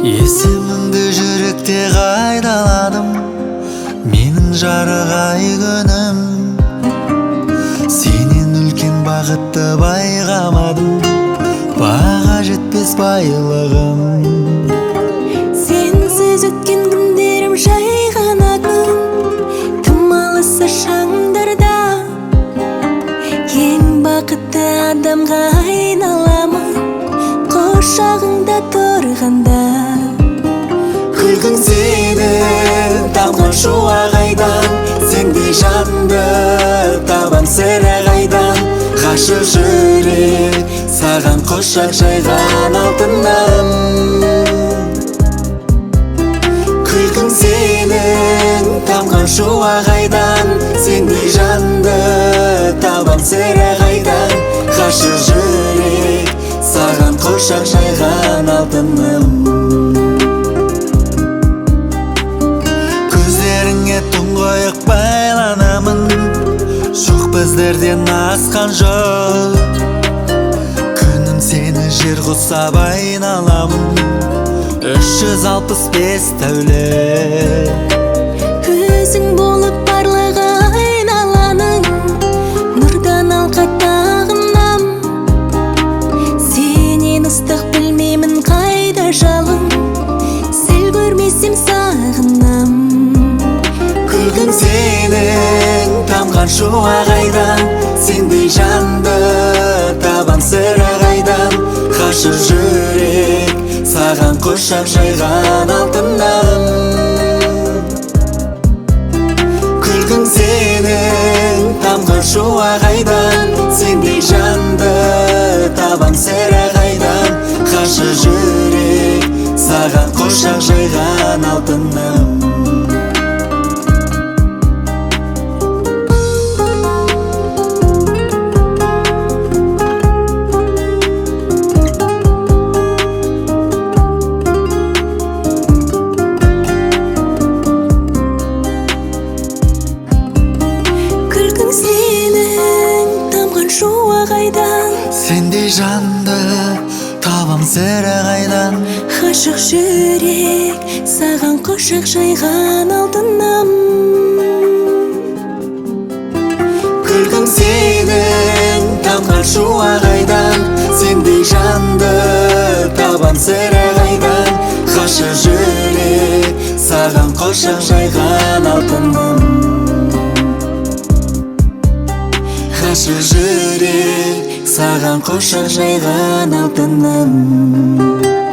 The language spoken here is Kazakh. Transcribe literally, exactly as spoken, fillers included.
Есіміңді жүректе қайдаладым, менің жарық ай күнім. Сенен үлкен бақытты байқамадым, баға жетпес байлығым. Сенсіз өткен күндерім жай ғана күн, тым алысы шаңдарда. Ең бақытты адамға айналамын, құшағыңда тұрғанда. Күлкің сенің тамған шуақ айдан, сендей жанды табам сірә қайдан. Ғашық жүрек саған құшақ жайған алтыным. Күлкің сенің тамған шуақ айдан, сендей жанды табам сірә қайдан. Ғашық жүрек саған құшақ жайған алтыным. Көздеріңе тұңғиық байланамын, жоқ біздерден асқан жоқ. Күнім сені жер құсап айналамын, үш жүз алпыс бес тәулік. Өзің болып барлығы айналаның, нұрдан алқа тағынам. Сенен ыстық білмеймін қайда жалын, сәл көрмесем сағынам. Күлкің сенің тамған шуақ айдан, сендей жанды табам сірә қайдан. Ғашық жүрек саған құшақ жайған алтыным. Күлкің сенің тамған шуақ айдан, сендей жанды табам сірә қайдан. Ғашық жүрек саған құшақ жайған алтыным. Күлкің сенің тамған шуақ айдан, сендей жанды табам сірә қайдан. ғашық жүрек саған құшақ жайған алтыным. Күлкің сенің тамған шуақ айдан, сендей жанды табам сірә қайдан. Ғашық жүрек саған құшақ жайған алтыным. Ғашық жүрек саған құшақ жайған алтыным.